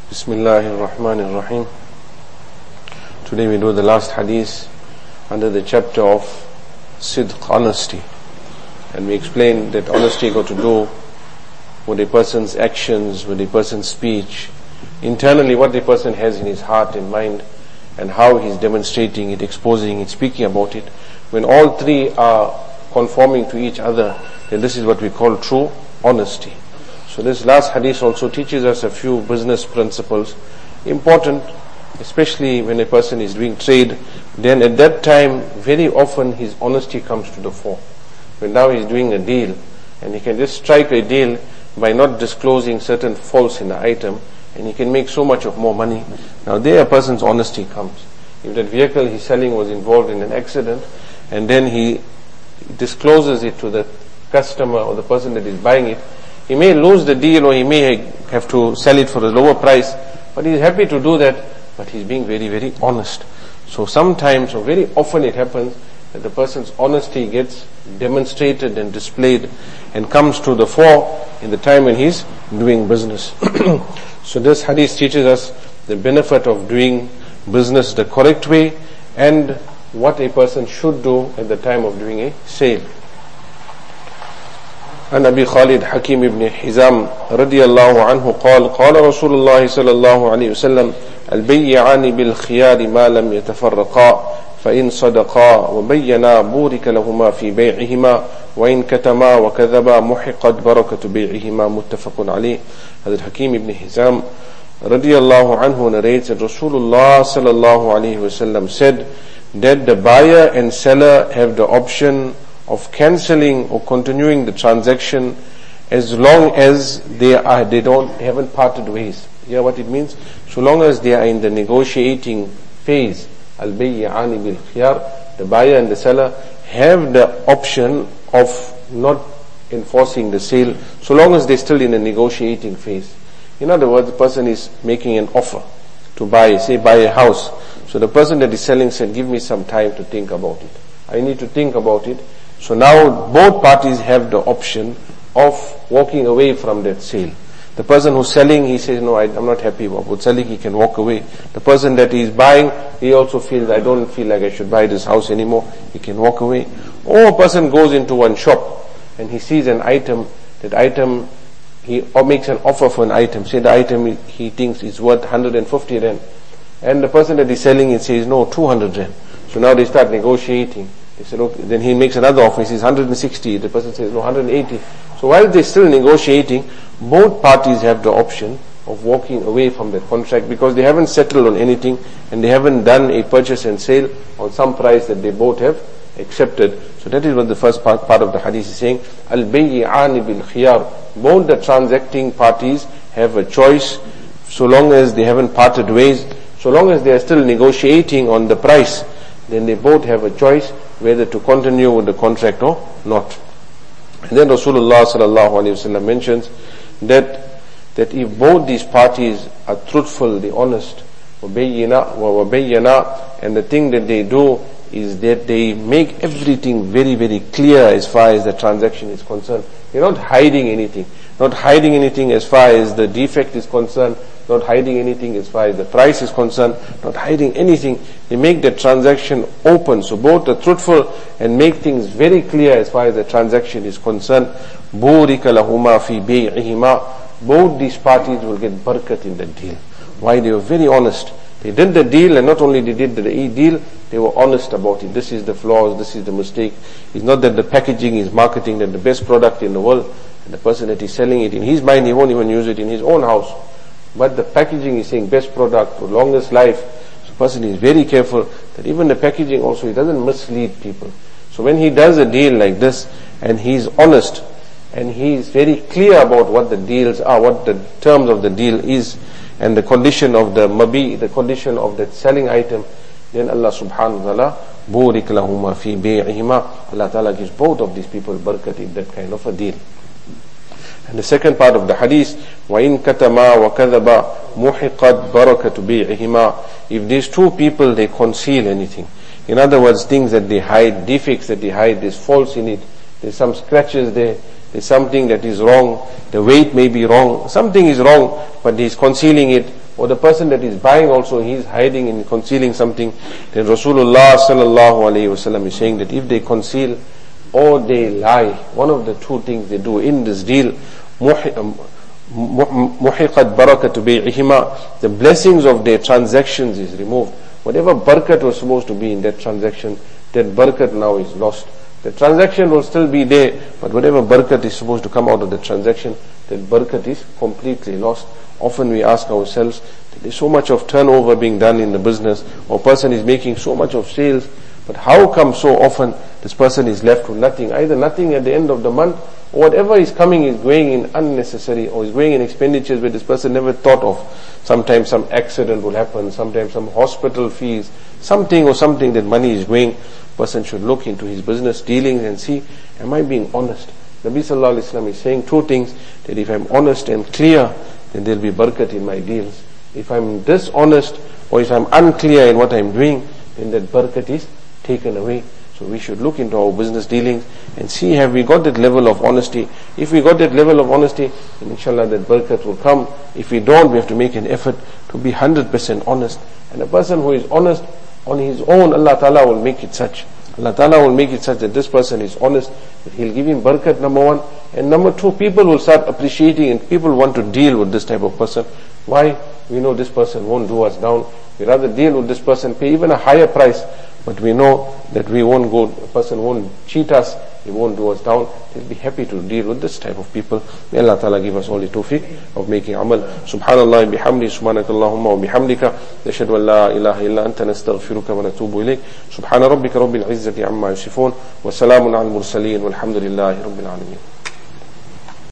Bismillahir Rahmanir Rahim. Today we do the last hadith under the chapter of Sidq, honesty. And we explained that honesty got to do with a person's actions, with a person's speech, internally what the person has in his heart and mind, and how he's demonstrating it, exposing it, speaking about it. When all three are conforming to each other, then this is what we call true honesty. So this last hadith also teaches us a few business principles, important, especially when a person is doing trade. Then at that time, very often his honesty comes to the fore. When now he's doing a deal, and he can just strike a deal by not disclosing certain faults in the item, and he can make so much of more money. Now there a person's honesty comes. If that vehicle he's selling was involved in an accident, and then he discloses it to the customer or the person that is buying it, he may lose the deal or he may have to sell it for a lower price, but he's happy to do that, but he's being very, very honest. So sometimes, or very often it happens that the person's honesty gets demonstrated and displayed and comes to the fore in the time when he's doing business. So this hadith teaches us the benefit of doing business the correct way and what a person should do at the time of doing a sale. عن أبي خالد حكيم بن حزام رضي الله عنه قال قال رسول الله صلى الله عليه وسلم البيعان بالخيار ما لم يتفرقا فإن صدقا وبينا بورك لهما في بيعهما وإن كتما وكذبا محقت بركة بيعهما متفق عليه. Hazrat Hakim ibn Hizam radiyallahu anhu narrates that Rasulullah sallallahu alayhi wasallam said that the buyer and seller have the option of cancelling or continuing the transaction as long as they haven't parted ways. Yeah, what it means? So long as they are in the negotiating phase, al-bayyani bil khiyar, the buyer and the seller have the option of not enforcing the sale, so long as they're still in the negotiating phase. In other words, the person is making an offer to buy a house. So the person that is selling said, give me some time to think about it. I need to think about it. So now both parties have the option of walking away from that sale. The person who's selling, he says, no, I'm not happy about selling, he can walk away. The person that is buying, he also feels, I don't feel like I should buy this house anymore, he can walk away. Or a person goes into one shop and he sees an item, he makes an offer for an item, say the item he thinks is worth 150 rand. And the person that is selling it says, no, 200 rand. So now they start negotiating. They said, okay, then he makes another offer, he says 160, the person says, no, 180. So while they're still negotiating, both parties have the option of walking away from that contract because they haven't settled on anything and they haven't done a purchase and sale on some price that they both have accepted. So that is what the first part of the hadith is saying. Al-bayyani bil khiyar. Both the transacting parties have a choice so long as they haven't parted ways, so long as they are still negotiating on the price, then they both have a choice whether to continue with the contract or not. And then Rasulullah sallallahu alaihi wasallam mentions that if both these parties are truthful, they're honest, وَبَيَّنَا, and the thing that they do is that they make everything very, very clear as far as the transaction is concerned. They're not hiding anything. Not hiding anything as far as the defect is concerned, not hiding anything as far as the price is concerned, not hiding anything. They make the transaction open. So both are truthful and make things very clear as far as the transaction is concerned. بُورِكَ لَهُمَا فِي بَيْعِهِمَا. Both these parties will get barakat in the deal. Why? They were very honest. They did the deal, and not only they did the deal, they were honest about it. This is the flaws, this is the mistake. It's not that the packaging is marketing that the best product in the world, and the person that is selling it, in his mind he won't even use it in his own house. But the packaging is saying best product for longest life. So the person is very careful that even the packaging also, he doesn't mislead people. So when he does a deal like this, and he's honest, and he's very clear about what the deals are, what the terms of the deal is, and the condition of the mabi, the condition of that selling item, then Allah subhanahu wa ta'ala, بُورِكَ لَهُمَا فِي بَيْعِهِمَا, Allah ta'ala gives both of these people barakat in that kind of a deal. And the second part of the hadith, وَإِن كَتَمَا وَكَذَبَا مُحِقَتْ بَرَكَةُ بِيعِهِمَا. If these two people, they conceal anything, in other words, things that they hide, defects that they hide, there's faults in it, there's some scratches there, there's something that is wrong, the weight may be wrong, something is wrong, but he's concealing it. or the person that is buying also, he is hiding and concealing something, then Rasulullah sallallahu alaihi wasallam is saying that if they conceal or they lie, one of the two things they do in this deal, muhiqat barakatu bay'ihima, the blessings of their transactions is removed. Whatever barakat was supposed to be in that transaction, that barakat now is lost. The transaction will still be there, but whatever barakat is supposed to come out of the transaction, that barakat is completely lost. Often we ask ourselves, there is so much of turnover being done in the business, or person is making so much of sales, but how come so often this person is left with nothing? Either nothing at the end of the month, or whatever is coming is going in unnecessary, or is going in expenditures where this person never thought of. Sometimes some accident will happen, sometimes some hospital fees, something that money is going. Person should look into his business dealings and see, am I being honest? Nabi sallallahu alaihi wasallam is saying two things, that if I'm honest and clear, then there'll be barakat in my deals. If I'm dishonest, or if I'm unclear in what I'm doing, then that barakat is taken away. So we should look into our business dealings and see, have we got that level of honesty? If we got that level of honesty, then inshallah that barakat will come. If we don't, we have to make an effort to be 100% honest. And a person who is honest on his own, Allah Ta'ala will make it such. Allah Ta'ala will make it such that this person is honest, that He'll give him barakat, number one. And number two, people will start appreciating and people want to deal with this type of person. Why? We know this person won't do us down. We rather deal with this person, pay even a higher price, but we know that we won't go, a person won't cheat us, he won't do us down. He'll be happy to deal with this type of people. May Allah Ta'ala give us all the tawfiq of making amal. Subhanallah bihamdi, subhanakallahumma wa bihamdika, nashhadu an la ilaha illa anta nastaghfiruka wa natubu ilayk. Subhana rabbika rabbil izzati amma yasifun, wa salamun al mursaleen, walhamdulillahi rabbil alamin.